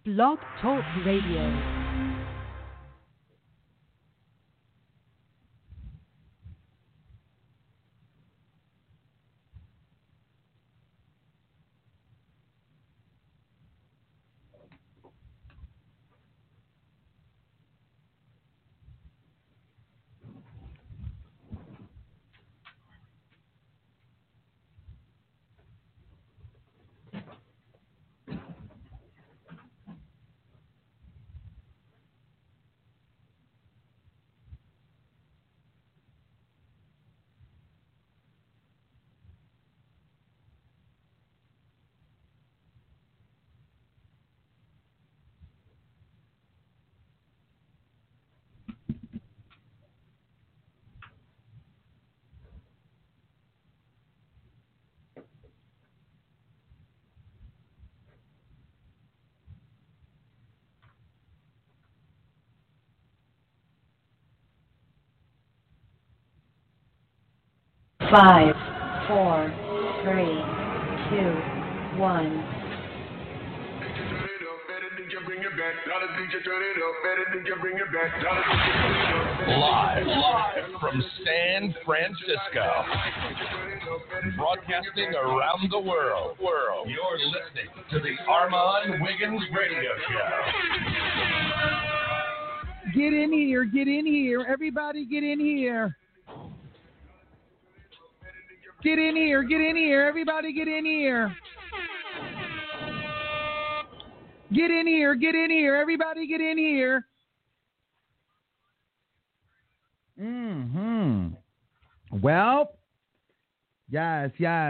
Blog Talk Radio. Five, four, three, two, one. Live from San Francisco, broadcasting around the world. You're listening to the Armand Wiggins Radio Show. Get in here, everybody get in here. Get in here, everybody get in here. Get in here, everybody get in here. Well, yes.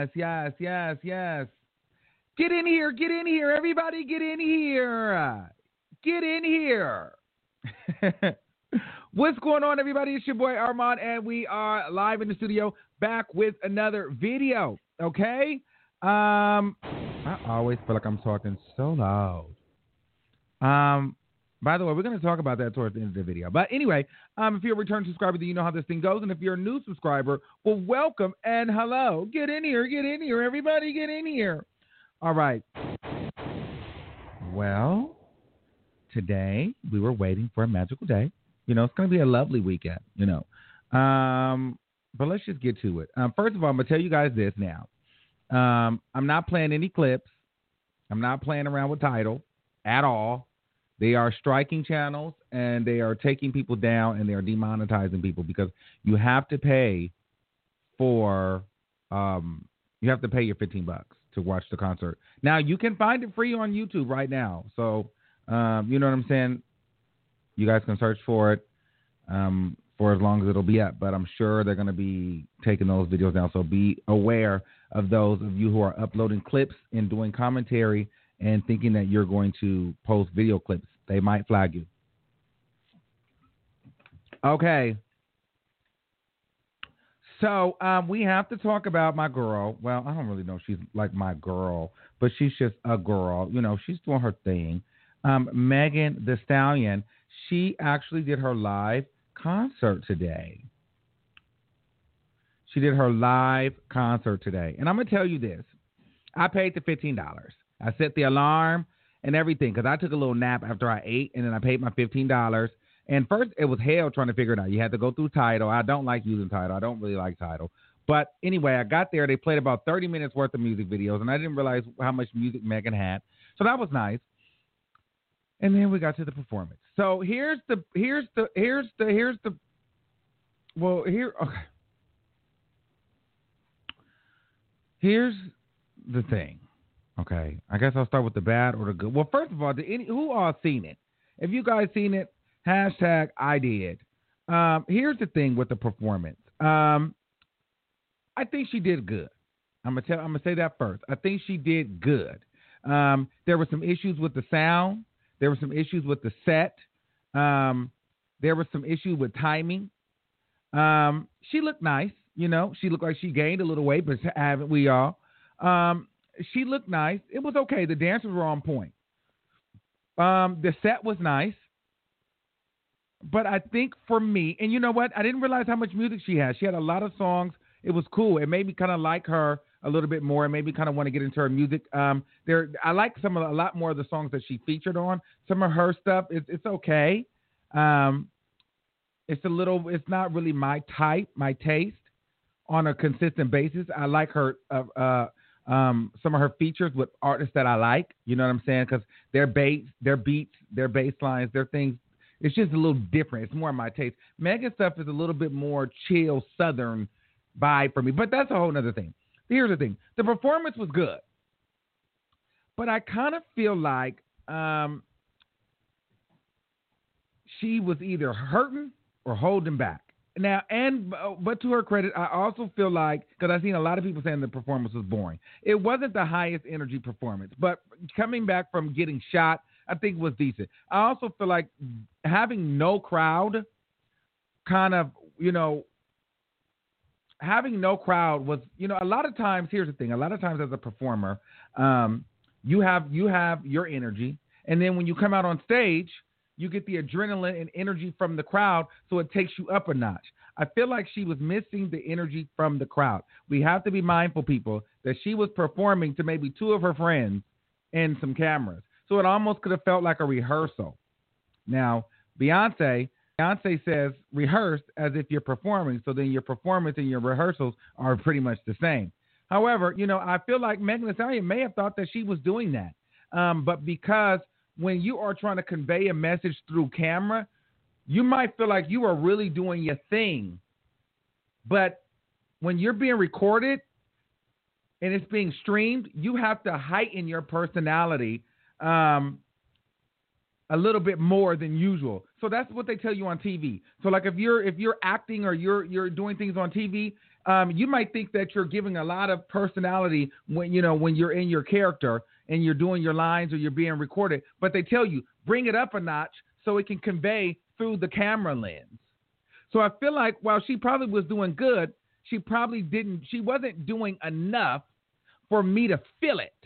Get in here, everybody get in here. Get in here. What's going on, everybody? It's your boy Armand, and we are live in the studio, back with another video, okay? I always feel like I'm talking so loud. By the way, we're going to talk about that towards the end of the video. But anyway, if you're a return subscriber, then you know how this thing goes. And if you're a new subscriber, well, welcome and hello. Get in here, everybody get in here. All right. Well, today we were waiting for a magical day. You know, it's going to be a lovely weekend, you know. But let's just get to it. First of all, I'm going to tell you guys this now. I'm not playing any clips. I'm not playing around with Tidal at all. They are striking channels, and they are taking people down, and they are demonetizing people because you have to pay for you have to pay your $15 to watch the concert. Now, you can find it free on YouTube right now. So, you know what I'm saying? You guys can search for it for as long as it'll be up. But I'm sure they're going to be taking those videos down. So be aware of those of you who are uploading clips and doing commentary and thinking that you're going to post video clips. They might flag you. Okay. So we have to talk about my girl. Well, I don't really know if she's like my girl, but she's just a girl. You know, she's doing her thing. Megan Thee Stallion, she actually did her live concert today. She did her live concert today. And I'm going to tell you this. I paid the $15. I set the alarm and everything because I took a little nap after I ate, and then I paid my $15. And first, it was hell trying to figure it out. You had to go through Tidal. I don't like using Tidal. I don't really like Tidal. But anyway, I got there. They played about 30 minutes worth of music videos, and I didn't realize how much music Megan had. So that was nice. And then we got to the performance. So here's the thing. Okay, I guess I'll start with the bad or the good. Well, first of all, who all seen it? If you guys seen it, hashtag I did. Here's the thing with the performance. I think she did good. I'm gonna say that first. I think she did good. There were some issues with the sound. There were some issues with the set. There was some issues with timing. She looked nice. You know, she looked like she gained a little weight, but haven't we all? She looked nice. It was okay. The dancers were on point. The set was nice. But I think for me, and you know what? I didn't realize how much music she had. She had a lot of songs. It was cool. It made me kind of like her a little bit more and maybe kind of want to get into her music. I like a lot more of the songs that she featured on. Some of her stuff, it's okay. It's not really my type, my taste on a consistent basis. I like her, some of her features with artists that I like. You know what I'm saying? Because their beats, their bass lines, their things, it's just a little different. It's more my taste. Megan stuff is a little bit more chill, southern vibe for me, but that's a whole nother thing. Here's the thing. The performance was good, but I kind of feel like she was either hurting or holding back. Now, but to her credit, I also feel like, because I've seen a lot of people saying the performance was boring. It wasn't the highest energy performance, but coming back from getting shot, I think was decent. I also feel like having no crowd having no crowd was, a lot of times, here's the thing. A lot of times as a performer, you have your energy. And then when you come out on stage, you get the adrenaline and energy from the crowd, so it takes you up a notch. I feel like she was missing the energy from the crowd. We have to be mindful, people, that she was performing to maybe two of her friends and some cameras. So it almost could have felt like a rehearsal. Now, Beyonce says rehearse as if you're performing, so then your performance and your rehearsals are pretty much the same. However, I feel like Megan Thee Stallion may have thought that she was doing that. But because when you are trying to convey a message through camera, you might feel like you are really doing your thing. But when you're being recorded and it's being streamed, you have to heighten your personality a little bit more than usual. So that's what they tell you on TV. So like if you're acting or you're doing things on TV, you might think that you're giving a lot of personality when you're in your character and you're doing your lines or you're being recorded, but they tell you bring it up a notch so it can convey through the camera lens. So I feel like while she probably was doing good, she wasn't doing enough for me to feel it.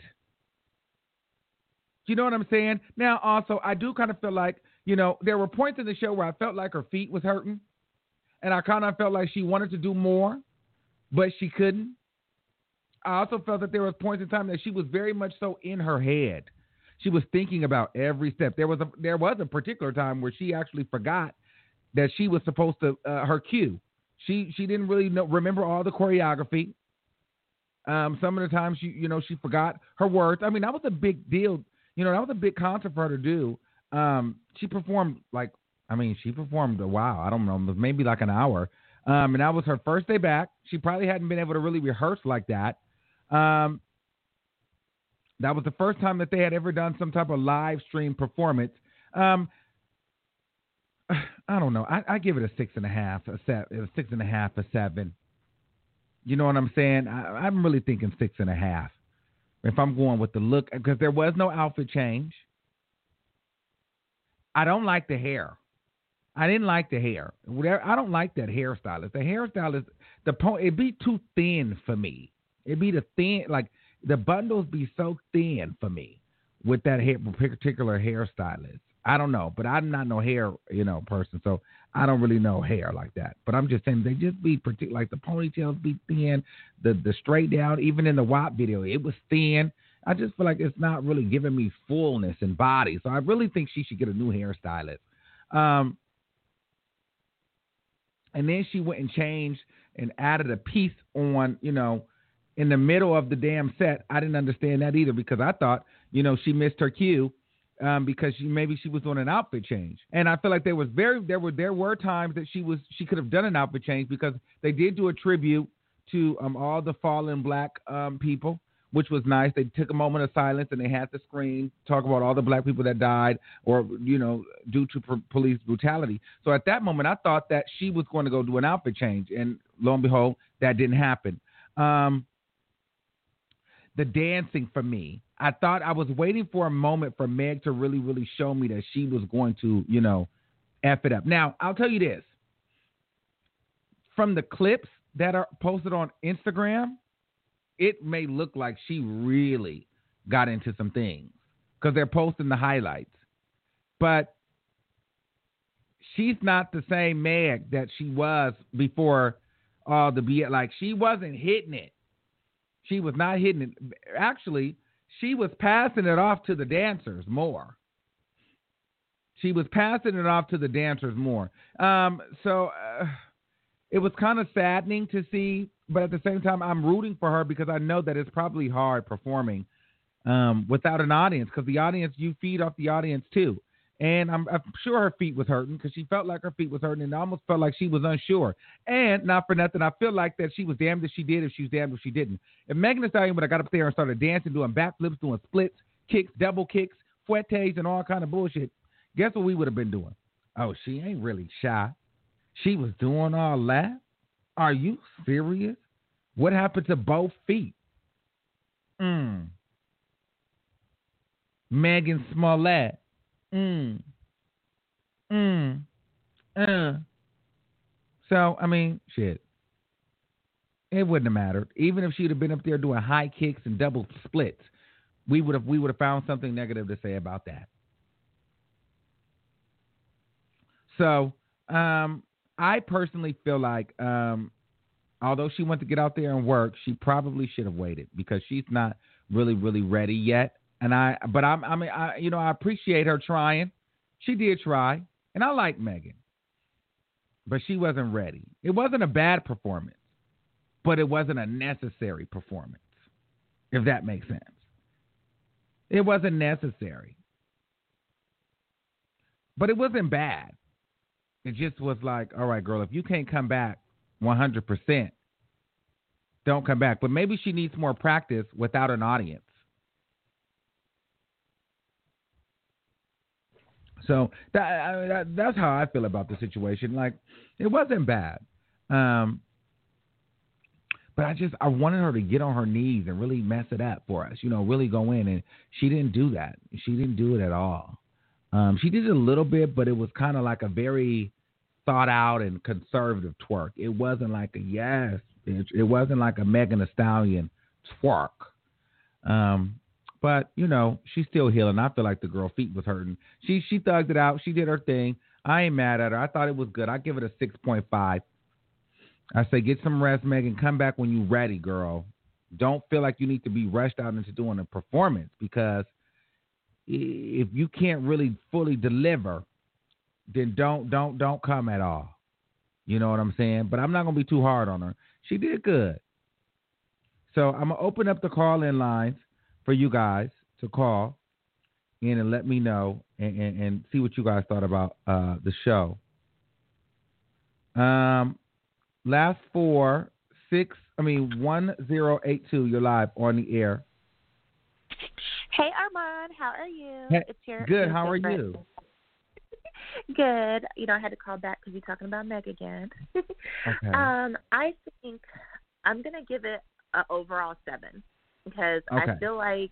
You know what I'm saying? Now, also, I do kind of feel like, there were points in the show where I felt like her feet was hurting, and I kind of felt like she wanted to do more, but she couldn't. I also felt that there was points in time that she was very much so in her head. She was thinking about every step. There was a particular time where she actually forgot that she was supposed to her cue. She didn't really remember all the choreography. Some of the times she forgot her words. I mean, that was a big deal. That was a big concert for her to do. She performed a while. I don't know, maybe like an hour. And that was her first day back. She probably hadn't been able to really rehearse like that. That was the first time that they had ever done some type of live stream performance. I don't know. I give it a 6.5, a 6.5, a 7. You know what I'm saying? I'm really thinking 6.5. If I'm going with the look, because there was no outfit change. I don't like the hair. I didn't like the hair. I don't like that hairstylist. The hairstylist, it'd be too thin for me. It'd be the bundles be so thin for me with that particular hairstylist. I don't know, but I'm not no hair, person, so I don't really know hair like that. But I'm just saying they just be like the ponytails be thin, the straight down. Even in the WAP video, it was thin. I just feel like it's not really giving me fullness and body. So I really think she should get a new hairstylist. And then she went and changed and added a piece on, in the middle of the damn set. I didn't understand that either because I thought, she missed her cue because she was doing an outfit change. And I feel like there were times that she could have done an outfit change because they did do a tribute to all the fallen black people, which was nice. They took a moment of silence and they had the screen talk about all the black people that died or, due to police brutality. So at that moment, I thought that she was going to go do an outfit change. And lo and behold, that didn't happen. The dancing for me, I thought I was waiting for a moment for Meg to really, really show me that she was going to, F it up. Now, I'll tell you this. From the clips that are posted on Instagram, it may look like she really got into some things because they're posting the highlights. But she's not the same Meg that she was before all the BS. Like, she wasn't hitting it. She was not hitting it. Actually, she was passing it off to the dancers more. She was passing it off to the dancers more. So it was kind of saddening to see, but at the same time, I'm rooting for her because I know that it's probably hard performing without an audience, because the audience, you feed off the audience too. And I'm sure her feet was hurting because she felt like her feet was hurting and almost felt like she was unsure. And not for nothing, I feel like that she was damned if she did, if she was damned if she didn't. If Megan Thee Stallion would have got up there and started dancing, doing backflips, doing splits, kicks, double kicks, fouettes, and all kind of bullshit, guess what we would have been doing? Oh, she ain't really shy. She was doing all that? Are you serious? What happened to both feet? Megan Smollett. So, I mean, shit. It wouldn't have mattered. Even if she'd have been up there doing high kicks and double splits, we would have found something negative to say about that. So, I personally feel like, although she went to get out there and work, she probably should have waited because she's not really, really ready yet. And I appreciate her trying. She did try, and I like Megan, but she wasn't ready. It wasn't a bad performance, but it wasn't a necessary performance, if that makes sense. It wasn't necessary, but it wasn't bad. It just was like, all right, girl, if you can't come back 100%, don't come back. But maybe she needs more practice without an audience. So that's how I feel about the situation. Like, it wasn't bad. But I wanted her to get on her knees and really mess it up for us, really go in. And she didn't do that. She didn't do it at all. She did it a little bit, but it was kind of like a very thought out and conservative twerk. It wasn't like a yes. It wasn't like a Megan Thee Stallion twerk. But, she's still healing. I feel like the girl feet was hurting. She thugged it out. She did her thing. I ain't mad at her. I thought it was good. I give it a 6.5. I say get some rest, Megan. Come back when you're ready, girl. Don't feel like you need to be rushed out into doing a performance, because if you can't really fully deliver, then don't come at all. You know what I'm saying? But I'm not going to be too hard on her. She did good. So I'm going to open up the call-in lines for you guys to call in and let me know and see what you guys thought about the show. Last 1082. You're live on the air. Hey Armand, how are you? Hey, it's your good. How are you? Good. I had to call back because you're talking about Meg again. Okay. I think I'm gonna give it an overall 7 because okay. I feel like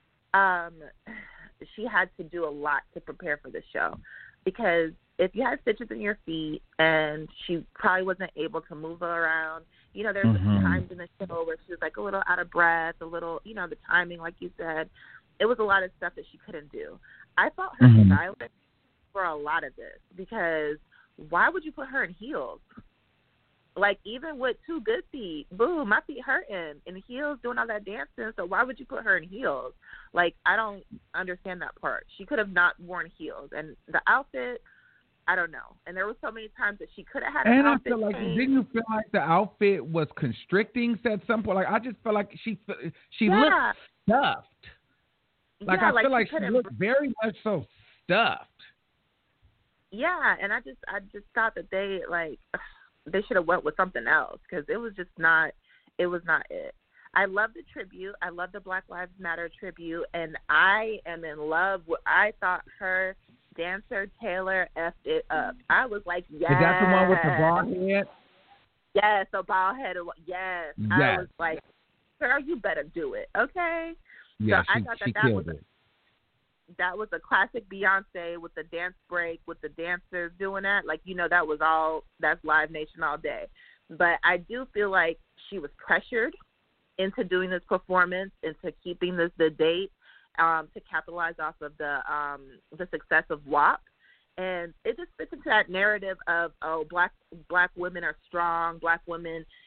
she had to do a lot to prepare for the show. Because if you had stitches in your feet and she probably wasn't able to move around, there's times in the show where she was like a little out of breath, a little, the timing, like you said, it was a lot of stuff that she couldn't do. I thought her stylist for a lot of this, because why would you put her in heels? Like, even with 2 good feet, boom, my feet hurting, in heels doing all that dancing, so why would you put her in heels? Like, I don't understand that part. She could have not worn heels. And the outfit, I don't know. And there were so many times that she could have had an outfit. And I feel like, didn't you feel like the outfit was constricting at some point? Like, I just felt like she looked stuffed. Like, I feel like she looked very much so stuffed. Yeah, and I just thought that they should have went with something else, because it was not it. I love the tribute. I love the Black Lives Matter tribute, and I am in love with, I thought her dancer Taylor effed it up. I was like, yes. Is that the one with the bald head? Yes, the bald head. Yes. I was like, girl, you better do it, okay? Yeah, so I thought she killed it. That was a classic Beyonce with the dance break, with the dancers doing that. Like, that's Live Nation all day. But I do feel like she was pressured into doing this performance, into keeping the date, to capitalize off of the success of WAP. And it just fits into that narrative of, black women are strong, black women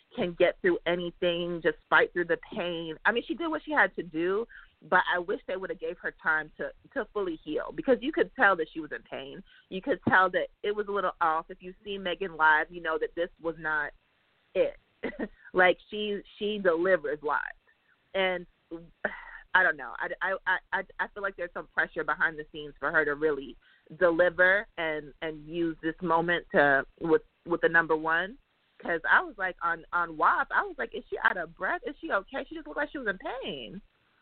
can get through anything, just fight through the pain. I mean, she did what she had to do, but I wish they would have gave her time to fully heal, because you could tell that she was in pain. You could tell that it was a little off. If you see Megan live, you know that this was not it. Like, she delivers live. And I don't know. I feel like there's some pressure behind the scenes for her to really deliver and use this moment with the number one. Because I was like, on WAP, I was like, is she out of breath? Is she okay? She just looked like she was in pain.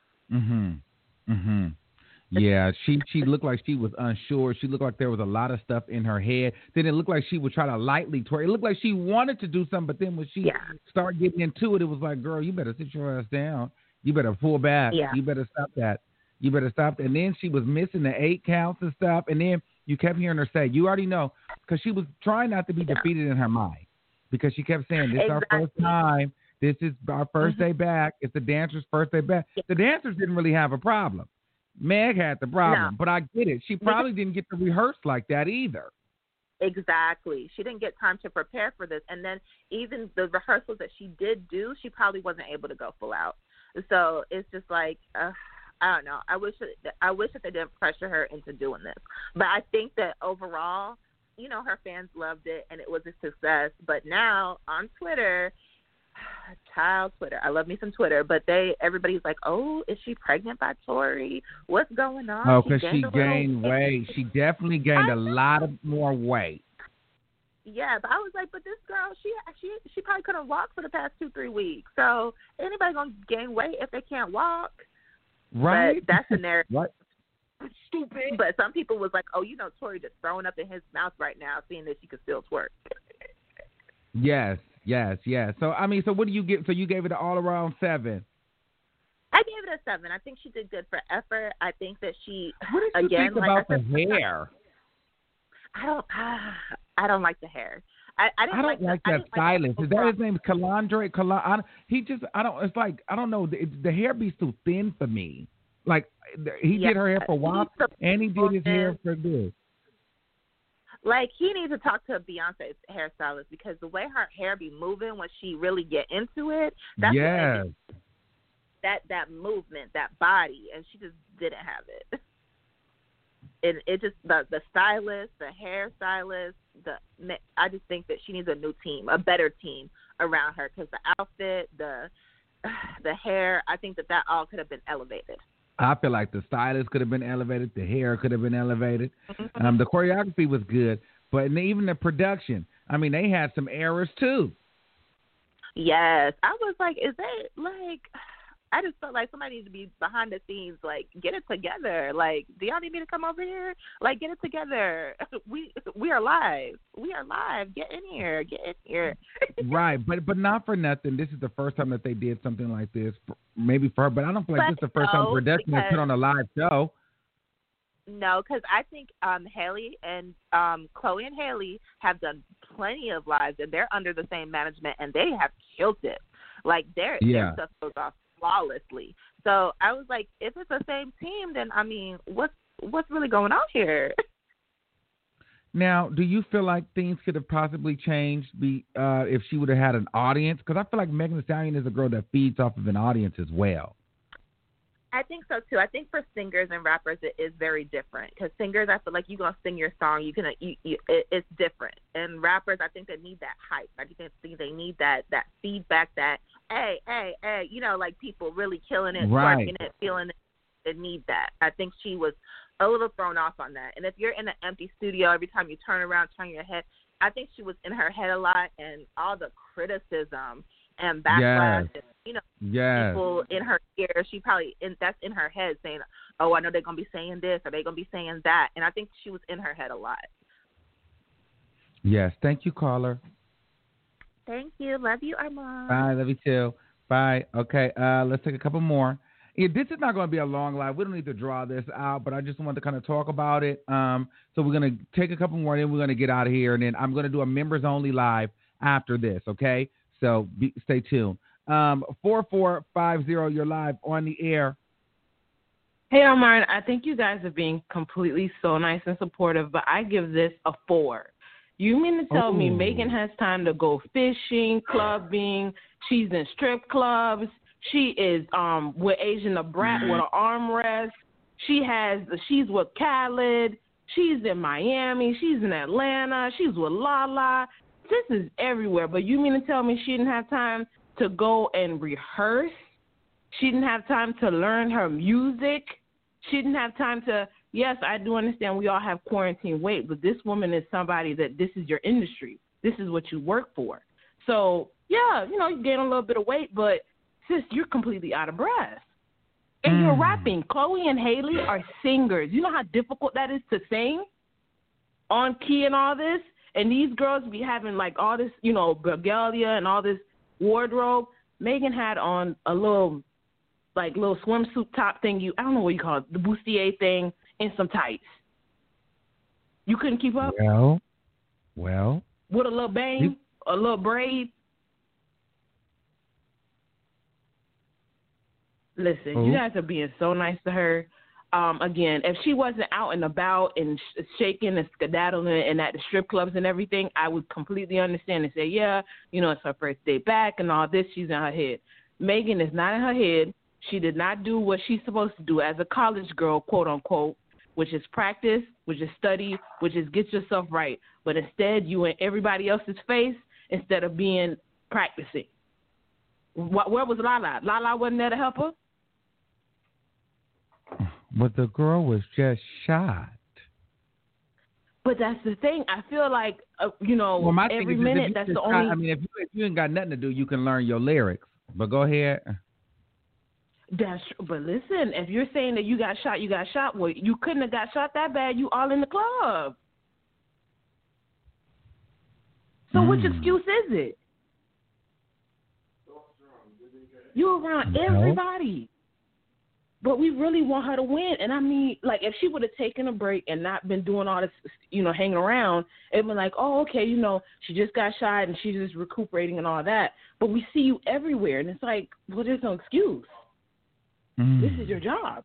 Yeah, she looked like she was unsure. She looked like there was a lot of stuff in her head. Then it looked like she would try to lightly twerk. It looked like she wanted to do something, but then when she started getting into it, it was like, girl, you better sit your ass down. You better pull back. Yeah. You better stop that. You better stop. And then she was missing the 8 counts and stuff. And then you kept hearing her say, you already know, because she was trying not to be defeated in her mind. Because she kept saying, this is our first time. This is our first day back. It's the dancers' first day back. The dancers didn't really have a problem. Meg had the problem, but I get it. She probably didn't get to rehearse like that either. Exactly. She didn't get time to prepare for this. And then even the rehearsals that she did do, she probably wasn't able to go full out. So it's just like, I don't know. I wish that they didn't pressure her into doing this. But I think that overall, you know, her fans loved it and it was a success. But now on Twitter, Twitter, I love me some Twitter, but everybody's like, oh, is she pregnant by Tori? What's going on? Oh, because she gained weight. She definitely gained a lot more weight. Yeah, but I was like, but this girl, she probably couldn't walk for the past 2-3 weeks. So anybody gonna gain weight if they can't walk? Right. But that's the narrative. What? Stupid. But some people was like, oh, you know, Tori just throwing up in his mouth right now, seeing that she could still twerk. Yes. So, I mean, so what do you give? So you gave it an all around 7. I gave it a 7. I think she did good for effort. I think that she, what did you think about the hair? I don't like the hair. I don't like that stylist. Is that his name? Calandre? It's like, I don't know. The hair be too thin for me. Like, he did her hair for WAP, and he did his hair for this. Like, he needs to talk to Beyonce's hairstylist, because the way her hair be moving when she really get into it, that's that movement, that body, and she just didn't have it. And it just, the stylist, the hairstylist, I just think that she needs a new team, a better team around her, because the outfit, the hair, I think that all could have been elevated. I feel like the stylist could have been elevated. The hair could have been elevated. The choreography was good. But even the production, I mean, they had some errors too. Yes. I was like, I just felt like somebody needs to be behind the scenes, like, get it together. Like, do y'all need me to come over here? Like, get it together. We are live. We are live. Get in here. Right. But not for nothing. This is the first time that they did something like this, maybe for her. But I don't feel like this is the first time production has put on a live show. No, because I think Haley and Chloe and Haley have done plenty of lives, and they're under the same management, and they have killed it. Like, their stuff goes off flawlessly. So I was like, if it's the same team, then I mean, what's really going on here? Now, do you feel like things could have possibly changed if she would have had an audience? Because I feel like Megan Thee Stallion is a girl that feeds off of an audience as well. I think so too. I think for singers and rappers it is very different, because singers, I feel like you're gonna sing your song, it's different. And rappers, I think they need that hype. I think they need that feedback, that hey, you know, like people really killing it, twerking it, feeling it. They need that. I think she was a little thrown off on that. And if you're in an empty studio, every time you turn around, turn your head, I think she was in her head a lot, and all the criticism and backlash, and, you know, people in her ear, that's in her head saying, oh, I know they're going to be saying this, or they're going to be saying that. And I think she was in her head a lot. Yes. Thank you, caller. Thank you. Love you, Armand. Bye. Love you too. Bye. Okay. Let's take a couple more. Yeah, this is not going to be a long live. We don't need to draw this out, but I just wanted to kind of talk about it. So we're going to take a couple more, and then we're going to get out of here, and then I'm going to do a members only live after this. Okay. So stay tuned. 4450, you're live on the air. Hey, Armand, I think you guys are being completely so nice and supportive, but I give this a 4. You mean to tell me Ooh. Megan has time to go fishing, clubbing, she's in strip clubs, she is with Asian the Brat with an armrest, she's with Khaled, she's in Miami, she's in Atlanta, she's with Lala. This is everywhere. But you mean to tell me she didn't have time to go and rehearse? She didn't have time to learn her music? She didn't have time to, yes, I do understand we all have quarantine weight, but this woman is somebody that this is your industry. This is what you work for. So, yeah, you gain a little bit of weight, but sis, you're completely out of breath. And you're rapping. Chloe and Haley are singers. You know how difficult that is to sing on key and all this? And these girls be having like all this, regalia and all this wardrobe. Megan had on a little swimsuit top thing. I don't know what you call it, the bustier thing, and some tights. You couldn't keep up? Well. With a little bang, a little braid. Listen, you guys are being so nice to her. Again, if she wasn't out and about and shaking and skedaddling and at the strip clubs and everything, I would completely understand and say, yeah, it's her first day back and all this. She's in her head. Megan is not in her head. She did not do what she's supposed to do as a college girl, quote unquote, which is practice, which is study, which is get yourself right. But instead, you in everybody else's face instead of being practicing. Where was Lala? Lala wasn't there to help her? But the girl was just shot. But that's the thing. I feel like, my thing every is minute that's the only... I mean, if you ain't got nothing to do, you can learn your lyrics. But go ahead. That's true. But listen, if you're saying that you got shot, well, you couldn't have got shot that bad. You all in the club. So which excuse is it? You're around everybody. But we really want her to win. And I mean, like, if she would have taken a break and not been doing all this, hanging around, it'd been like, oh, okay, she just got shot and she's just recuperating and all that. But we see you everywhere. And it's like, well, there's no excuse. This is your job.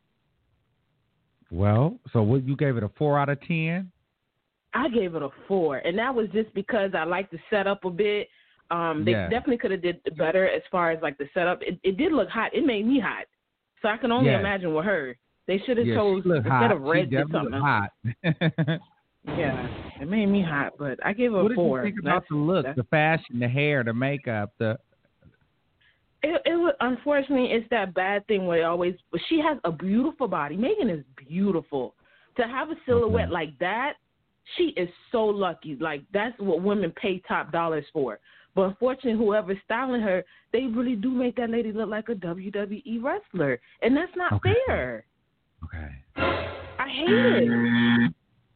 Well, so what, you gave it a 4 out of 10? I gave it a 4. And that was just because I like the setup a bit. They definitely could have did better as far as, like, the setup. It did look hot. It made me hot. So I can only imagine with her. They should have chose, instead of red, did something hot. Yeah, it made me hot, but I gave her a 4. What did you think about the look, the fashion, the hair, the makeup, It was, unfortunately, it's that bad thing where she has a beautiful body. Megan is beautiful. To have a silhouette like that, she is so lucky. Like, that's what women pay top dollars for. But unfortunately, whoever's styling her, they really do make that lady look like a WWE wrestler. And that's not fair. Okay. I hate it.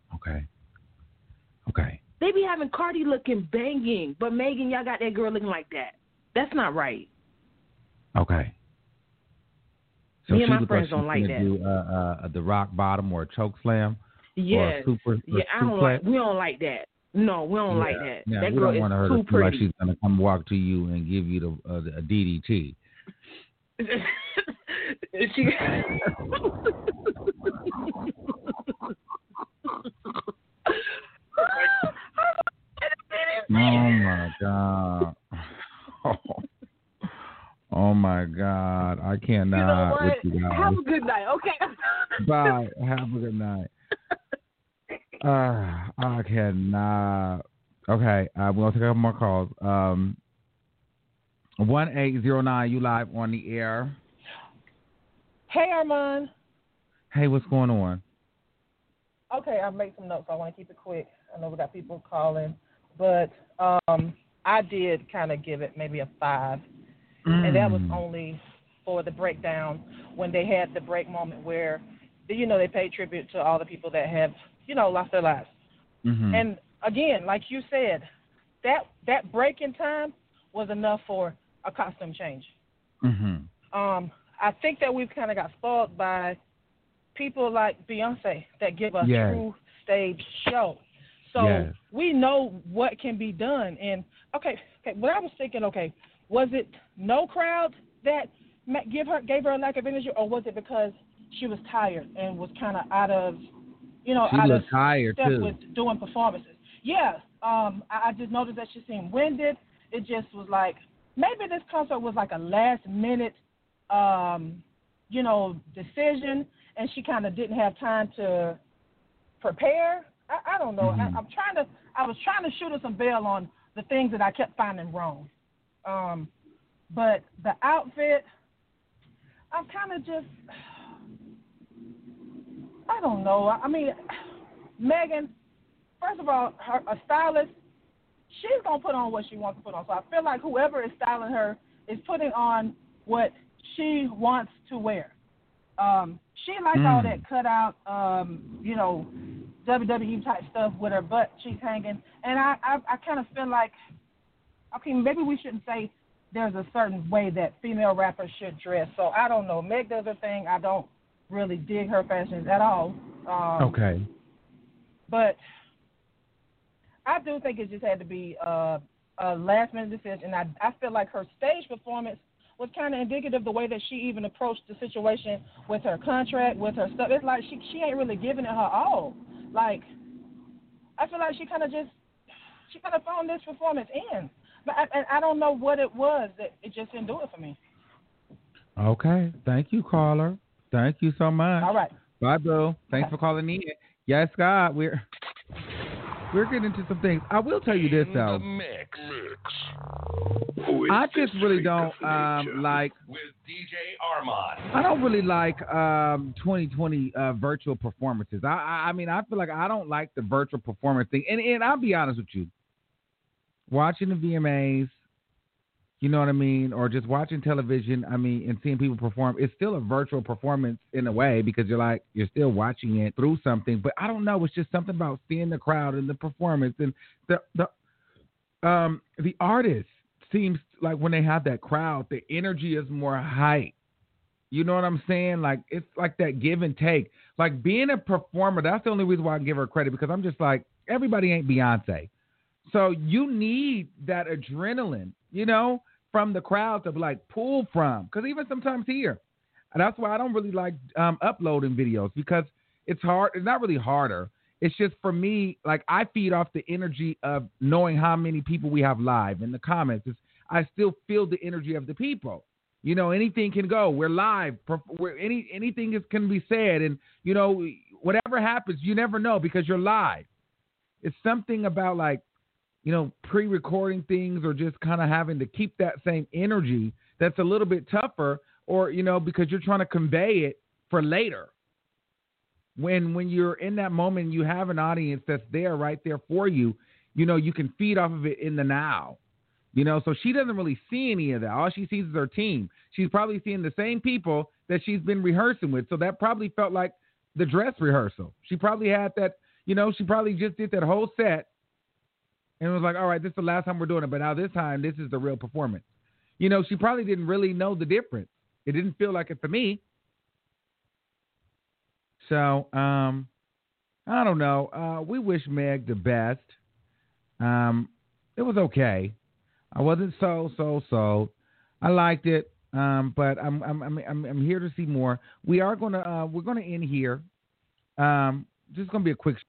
Okay. They be having Cardi looking banging, but Megan, y'all got that girl looking like that. That's not right. Okay. So me and my friends don't like that. Do the rock bottom or a choke slam? Yes. We don't like that. No, we don't like that. Yeah, that we girl don't want her is to too feel like pretty. she's going to come walk to you and give you a DDT. Oh my God. Oh my God. I cannot. You know what? With you guys. Have a good night, okay? Bye. Have a good night. I cannot. Okay, we're going to take a couple more calls. 1809, you live on the air. Hey, Armand. Hey, what's going on? Okay, I've made some notes. So I want to keep it quick. I know we got people calling, but I did kind of give it maybe a 5, and that was only for the breakdown when they had the break moment where, they paid tribute to all the people that have, lost their lives. Mm-hmm. And again, like you said, that break in time was enough for a costume change. Mm-hmm. I think that we've kind of got spoiled by people like Beyonce that give a true stage show. So we know what can be done. And, okay, what I was thinking, was it no crowd that gave her a lack of energy, or was it because she was tired and was kind of out of, she out looked of tired step too. with doing performances? Yeah, I just noticed that she seemed winded. It just was like maybe this concert was like a last minute, decision, and she kind of didn't have time to prepare. I don't know. Mm-hmm. I was trying to shoot her some bail on the things that I kept finding wrong. But the outfit, I'm kind of just, I don't know. I mean, Megan, first of all, a stylist, she's going to put on what she wants to put on. So I feel like whoever is styling her is putting on what she wants to wear. She likes all that cutout, WWE type stuff with her butt cheeks hanging. And I kind of feel like, okay, maybe we shouldn't say there's a certain way that female rappers should dress. So I don't know. Meg does her thing. I don't really dig her fashions at all. Okay. But I do think it just had to be a last-minute decision. I feel like her stage performance was kind of indicative of the way that she even approached the situation with her contract, with her stuff. It's like she ain't really giving it her all. Like, I feel like she kind of phoned this performance in. But I don't know what it was that it just didn't do it for me. Okay. Thank you, caller. Thank you so much. All right. Bye, Boo. Thanks for calling in. Yes, God, we're getting into some things. I will tell you this, though. The mix. I just really don't like with DJ Armand. I don't really like 2020 virtual performances. I mean, I feel like I don't like the virtual performance thing. And I'll be honest with you. Watching the VMAs, you know what I mean, or just watching television, I mean, and seeing people perform, it's still a virtual performance in a way because you're still watching it through something. But I don't know, it's just something about seeing the crowd and the performance and the artist seems like when they have that crowd, the energy is more hype. You know what I'm saying? Like, it's like that give and take. Like, being a performer, that's the only reason why I give her credit, because I'm just like, everybody ain't Beyonce. So you need that adrenaline, from the crowd to like pull from. Because even sometimes here, and that's why I don't really like uploading videos, because it's hard. It's not really harder. It's just for me, like, I feed off the energy of knowing how many people we have live in the comments. I still feel the energy of the people. Anything can go. We're live. Anything can be said. And, whatever happens, you never know because you're live. It's something about, like, pre-recording things or just kind of having to keep that same energy that's a little bit tougher, or, because you're trying to convey it for later. When you're in that moment, you have an audience that's there, right there for you, you can feed off of it in the now. So she doesn't really see any of that. All she sees is her team. She's probably seeing the same people that she's been rehearsing with. So that probably felt like the dress rehearsal. She probably had that, she probably just did that whole set and was like, all right, this is the last time we're doing it. But now this time, this is the real performance. She probably didn't really know the difference. It didn't feel like it for me. So, I don't know. We wish Meg the best. It was okay. I wasn't so. I liked it. But I'm here to see more. We're gonna end here. Just gonna be a quick